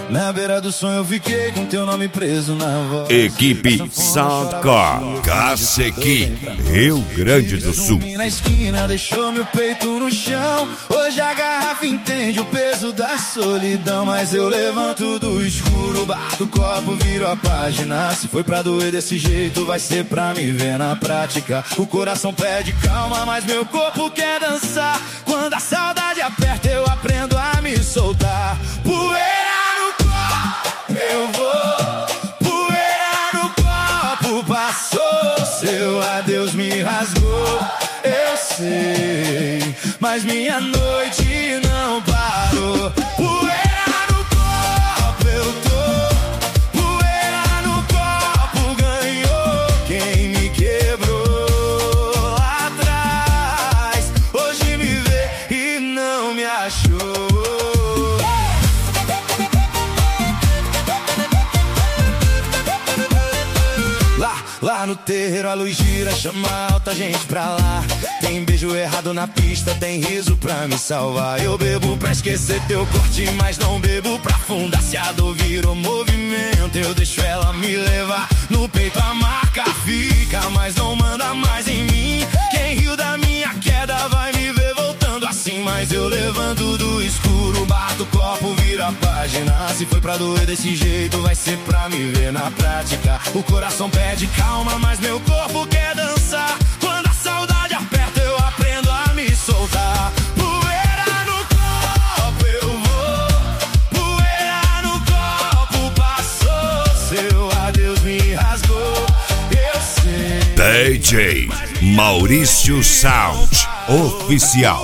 Na beira do sonho eu fiquei com teu nome preso na voz. Equipe Soundcore, Cacequi, Rio Grande do Sul. Na esquina deixou meu peito no chão. Hoje a garrafa entende o peso da solidão. Mas eu levanto do escuro, bato o copo, viro a página. Se foi pra doer desse jeito, vai ser pra me ver na prática. O coração pede calma, mas meu corpo quer dançar. Quando a saudade aperta, eu aprendo a me soltar. Poeira no copo, eu vou. Poeira no copo, passou. Seu adeus me rasgou, eu sei, mas minha noite não parou. Poeira no copo, eu tô. Poeira no copo, ganhou quem me quebrou lá atrás. Hoje me vê e não me achou. Lá no terreiro a luz gira, chama alta gente pra lá. Tem beijo errado na pista, tem riso pra me salvar. Eu bebo pra esquecer teu corte, mas não bebo pra afundar. Se a dor virou movimento, eu deixo ela me levar. No peito a marca fica, mas não manda mais em mim. Quem riu da minha queda vai me ver voltando assim. Mas eu levanto do escuro, bato o copo, viro a página. Se foi pra doer desse jeito, vai ser pra me ver na prática. O coração pede calma, mas meu corpo quer dançar. Quando a saudade aperta, eu aprendo a me soltar. Poeira no copo, eu vou. Poeira no copo, passou. Seu adeus me rasgou, eu sei. DJ Maurício Sound Oficial.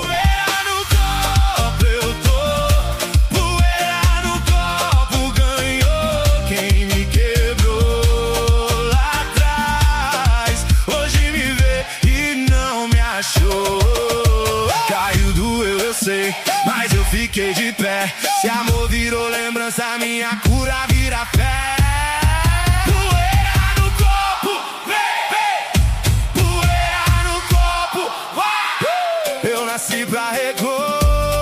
Caiu, doeu, eu sei, mas eu fiquei de pé. Se amor virou lembrança, minha cura vira fé. Poeira no copo, vem, vem. Poeira no copo, vai. Eu nasci pra recomeçar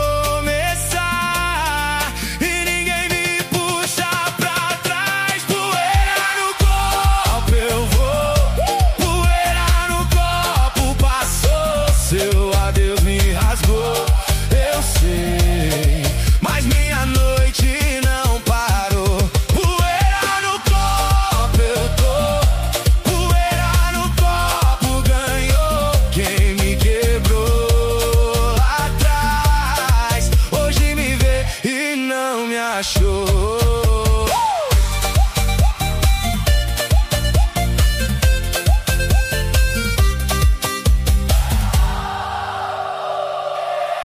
e ninguém me puxa pra trás. Poeira no copo, eu vou. Poeira no copo, passou. Seu adeus me rasgou, eu sei, mas minha noite não parou. Poeira no copo, eu tô. Poeira no copo, ganhou quem me quebrou lá atrás. Hoje me vê e não me achou.